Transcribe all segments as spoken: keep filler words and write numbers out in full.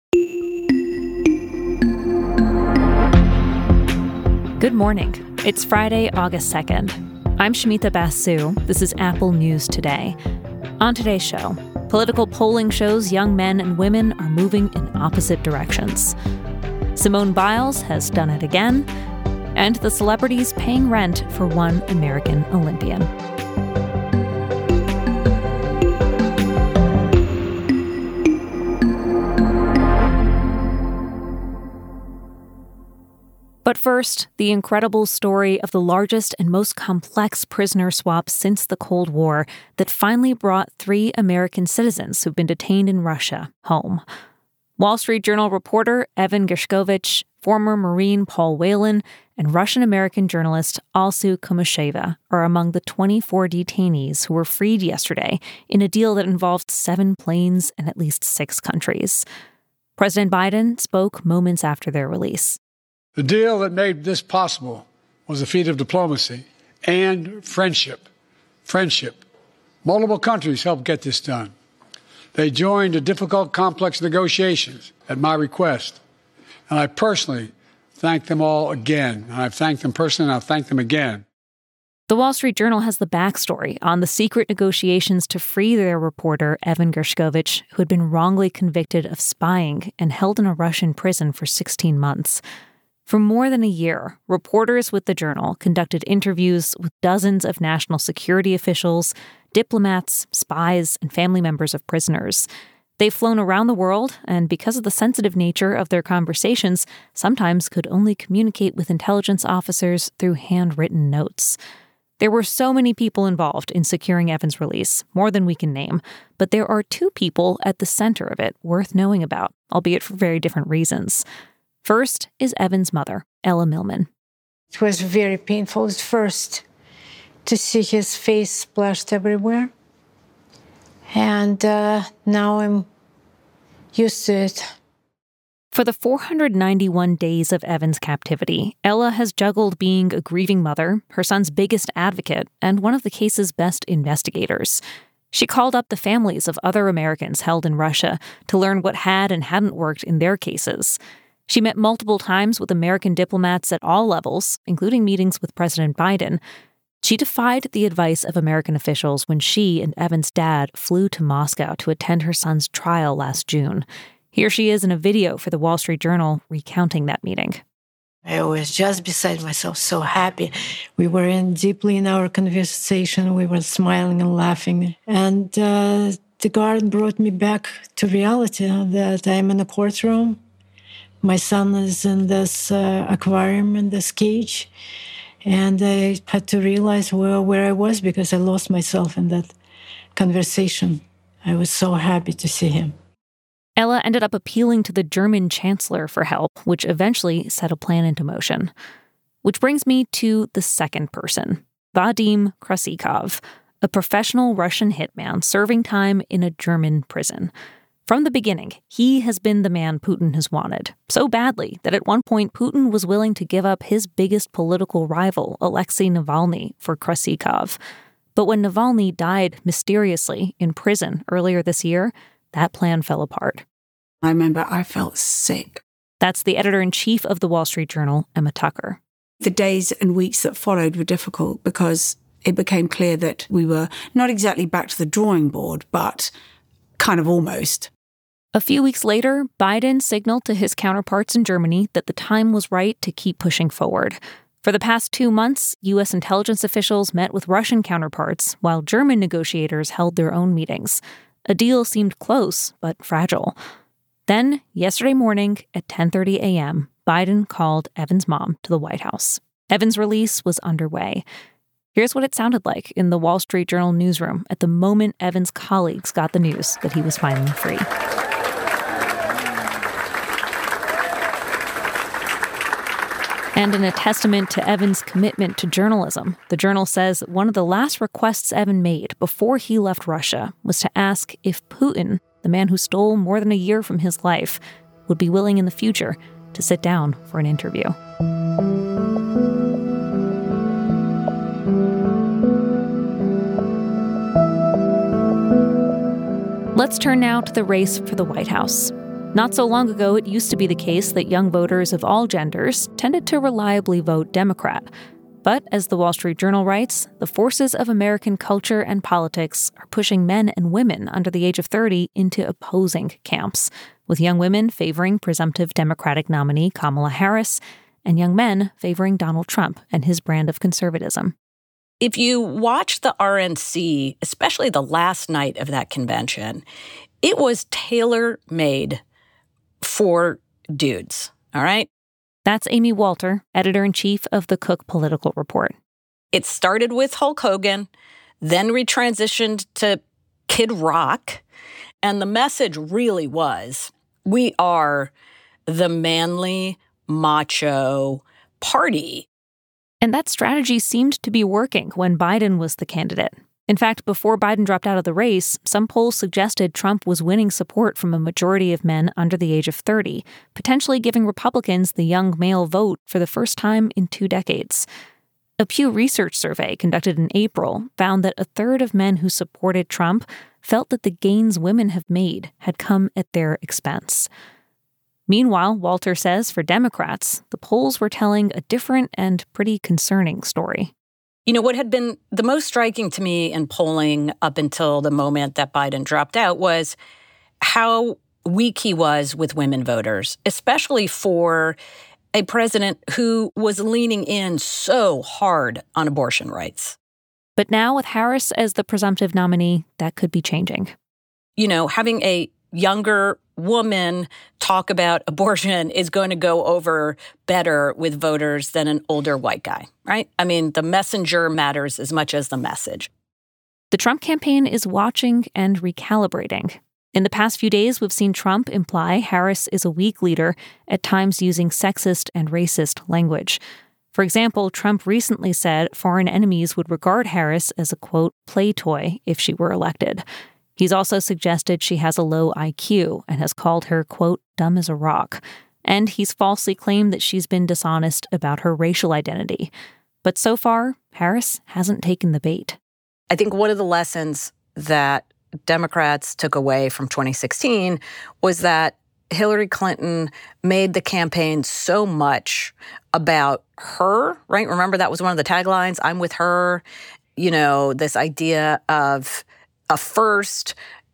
Good morning. It's Friday, August second. I'm Shamita Basu. This is Apple News Today. On today's show, political polling shows young men and women are moving in opposite directions. Simone Biles has done it again, and the celebrities paying rent for one American Olympian. But first, the incredible story of the largest and most complex prisoner swap since the Cold War that finally brought three American citizens who've been detained in Russia home. Wall Street Journal reporter Evan Gershkovich, former Marine Paul Whelan, and Russian-American journalist Alsu Kumasheva are among the twenty-four detainees who were freed yesterday in a deal that involved seven planes and at least six countries. President Biden spoke moments after their release. The deal that made this possible was a feat of diplomacy and friendship. Friendship. Multiple countries helped get this done. They joined the difficult, complex negotiations at my request. And I personally thank them all again. And I've thanked them personally, and I'll thank them again. The Wall Street Journal has the backstory on the secret negotiations to free their reporter, Evan Gershkovich, who had been wrongly convicted of spying and held in a Russian prison for sixteen months. For more than a year, reporters with the Journal conducted interviews with dozens of national security officials, diplomats, spies, and family members of prisoners. They've flown around the world, and because of the sensitive nature of their conversations, sometimes could only communicate with intelligence officers through handwritten notes. There were so many people involved in securing Evan's release, more than we can name, but there are two people at the center of it worth knowing about, albeit for very different reasons. First is Evan's mother, Ella Millman. It was very painful at first to see his face splashed everywhere. And uh, now I'm used to it. For the four hundred ninety-one days of Evan's captivity, Ella has juggled being a grieving mother, her son's biggest advocate, and one of the case's best investigators. She called up the families of other Americans held in Russia to learn what had and hadn't worked in their cases. She met multiple times with American diplomats at all levels, including meetings with President Biden. She defied the advice of American officials when she and Evan's dad flew to Moscow to attend her son's trial last June. Here she is in a video for the Wall Street Journal recounting that meeting. I was just beside myself, so happy. We were in deeply in our conversation. We were smiling and laughing. And uh, the guard brought me back to reality that I'm in a courtroom. My son is in this uh, aquarium, in this cage, and I had to realize where, where I was because I lost myself in that conversation. I was so happy to see him. Ella ended up appealing to the German chancellor for help, which eventually set a plan into motion. Which brings me to the second person, Vadim Krasikov, a professional Russian hitman serving time in a German prison. From the beginning, he has been the man Putin has wanted, so badly that at one point Putin was willing to give up his biggest political rival, Alexei Navalny, for Krasikov. But when Navalny died mysteriously in prison earlier this year, that plan fell apart. I remember I felt sick. That's the editor-in-chief of the Wall Street Journal, Emma Tucker. The days and weeks that followed were difficult because it became clear that we were not exactly back to the drawing board, but kind of almost. A few weeks later, Biden signaled to his counterparts in Germany that the time was right to keep pushing forward. For the past two months, U S intelligence officials met with Russian counterparts, while German negotiators held their own meetings. A deal seemed close, but fragile. Then, yesterday morning at ten thirty a.m., Biden called Evan's mom to the White House. Evan's release was underway. Here's what it sounded like in the Wall Street Journal newsroom at the moment Evan's colleagues got the news that he was finally free. And in a testament to Evan's commitment to journalism, the Journal says one of the last requests Evan made before he left Russia was to ask if Putin, the man who stole more than a year from his life, would be willing in the future to sit down for an interview. Let's turn now to the race for the White House. Not so long ago, it used to be the case that young voters of all genders tended to reliably vote Democrat. But as the Wall Street Journal writes, the forces of American culture and politics are pushing men and women under the age of thirty into opposing camps, with young women favoring presumptive Democratic nominee Kamala Harris and young men favoring Donald Trump and his brand of conservatism. If you watch the R N C, especially the last night of that convention, it was tailor-made for dudes, all right? That's Amy Walter, editor-in-chief of the Cook Political Report. It started with Hulk Hogan, then retransitioned to Kid Rock, and the message really was, we are the manly, macho party. And that strategy seemed to be working when Biden was the candidate. In fact, before Biden dropped out of the race, some polls suggested Trump was winning support from a majority of men under the age of thirty, potentially giving Republicans the young male vote for the first time in two decades. A Pew Research survey conducted in April found that a third of men who supported Trump felt that the gains women have made had come at their expense. Meanwhile, Walter says for Democrats, the polls were telling a different and pretty concerning story. You know, what had been the most striking to me in polling up until the moment that Biden dropped out was how weak he was with women voters, especially for a president who was leaning in so hard on abortion rights. But now with Harris as the presumptive nominee, that could be changing. You know, having a younger woman talk about abortion is going to go over better with voters than an older white guy, right? I mean, the messenger matters as much as the message. The Trump campaign is watching and recalibrating. In the past few days, we've seen Trump imply Harris is a weak leader, at times using sexist and racist language. For example, Trump recently said foreign enemies would regard Harris as a, quote, play toy if she were elected. He's also suggested she has a low I Q and has called her, quote, dumb as a rock. And he's falsely claimed that she's been dishonest about her racial identity. But so far, Harris hasn't taken the bait. I think one of the lessons that Democrats took away from twenty sixteen was that Hillary Clinton made the campaign so much about her, right? Remember, that was one of the taglines, I'm with her. You know, this idea of a first,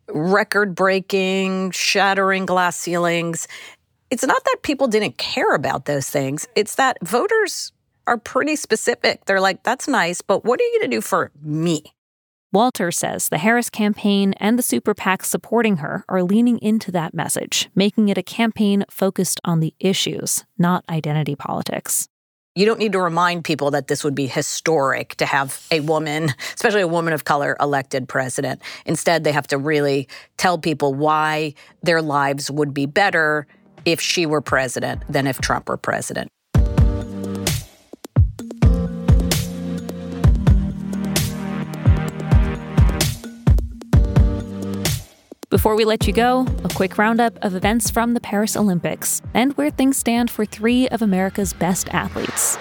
record-breaking, shattering glass ceilings. It's not that people didn't care about those things. It's that voters are pretty specific. They're like, that's nice, but what are you going to do for me? Walter says the Harris campaign and the super PACs supporting her are leaning into that message, making it a campaign focused on the issues, not identity politics. You don't need to remind people that this would be historic to have a woman, especially a woman of color, elected president. Instead, they have to really tell people why their lives would be better if she were president than if Trump were president. Before we let you go, a quick roundup of events from the Paris Olympics and where things stand for three of America's best athletes.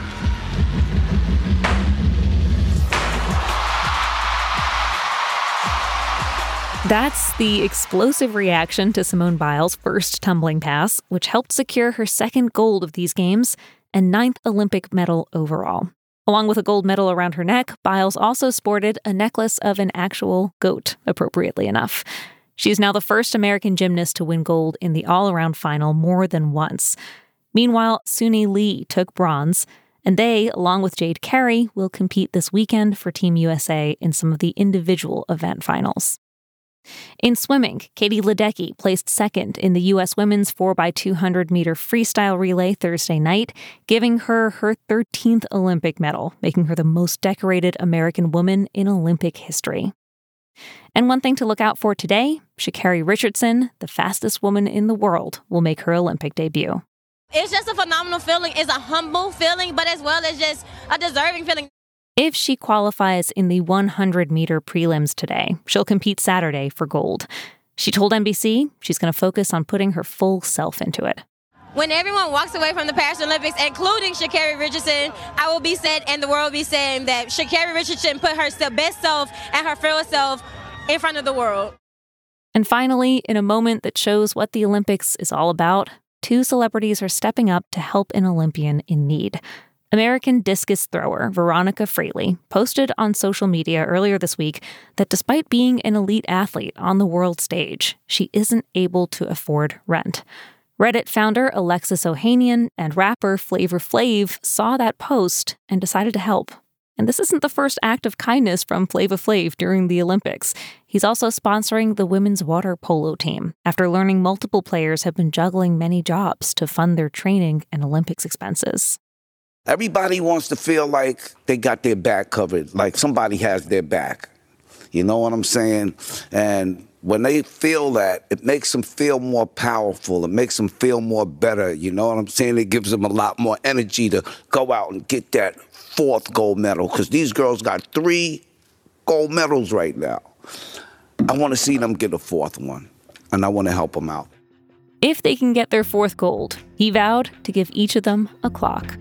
That's the explosive reaction to Simone Biles' first tumbling pass, which helped secure her second gold of these games and ninth Olympic medal overall. Along with a gold medal around her neck, Biles also sported a necklace of an actual goat, appropriately enough. She is now the first American gymnast to win gold in the all-around final more than once. Meanwhile, Suni Lee took bronze, and they, along with Jade Carey, will compete this weekend for Team U S A in some of the individual event finals. In swimming, Katie Ledecky placed second in the U S women's four by two hundred meter freestyle relay Thursday night, giving her her thirteenth Olympic medal, making her the most decorated American woman in Olympic history. And one thing to look out for today, Sha'Carri Richardson, the fastest woman in the world, will make her Olympic debut. It's just a phenomenal feeling. It's a humble feeling, but as well as just a deserving feeling. If she qualifies in the one hundred meter prelims today, she'll compete Saturday for gold. She told N B C she's going to focus on putting her full self into it. When everyone walks away from the Paris Olympics, including Sha'Carri Richardson, I will be said and the world will be saying that Sha'Carri Richardson put her best self and her full self in front of the world. And finally, in a moment that shows what the Olympics is all about, two celebrities are stepping up to help an Olympian in need. American discus thrower Veronica Fraley posted on social media earlier this week that despite being an elite athlete on the world stage, she isn't able to afford rent. Reddit founder Alexis Ohanian and rapper Flavor Flav saw that post and decided to help. And this isn't the first act of kindness from Flavor Flav during the Olympics. He's also sponsoring the women's water polo team after learning multiple players have been juggling many jobs to fund their training and Olympics expenses. Everybody wants to feel like they got their back covered, like somebody has their back. You know what I'm saying? And when they feel that, it makes them feel more powerful. It makes them feel more better. You know what I'm saying? It gives them a lot more energy to go out and get that fourth gold medal, because these girls got three gold medals right now. I want to see them get a fourth one, and I want to help them out. If they can get their fourth gold, he vowed to give each of them a clock.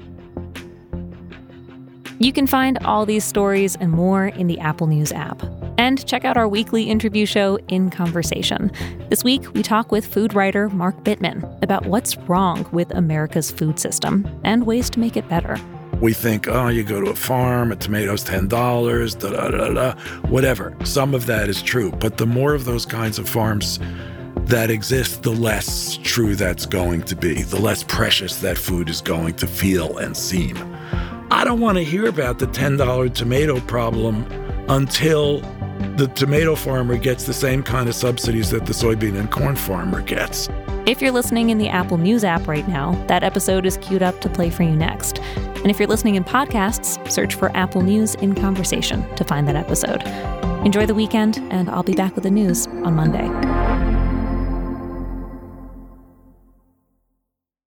You can find all these stories and more in the Apple News app. And check out our weekly interview show, In Conversation. This week, we talk with food writer Mark Bittman about what's wrong with America's food system and ways to make it better. We think, oh, you go to a farm, a tomato's ten dollars, da da da da, whatever. Some of that is true. But the more of those kinds of farms that exist, the less true that's going to be, the less precious that food is going to feel and seem. I don't want to hear about the ten dollar tomato problem until the tomato farmer gets the same kind of subsidies that the soybean and corn farmer gets. If you're listening in the Apple News app right now, that episode is queued up to play for you next. And if you're listening in podcasts, search for Apple News in Conversation to find that episode. Enjoy the weekend, and I'll be back with the news on Monday.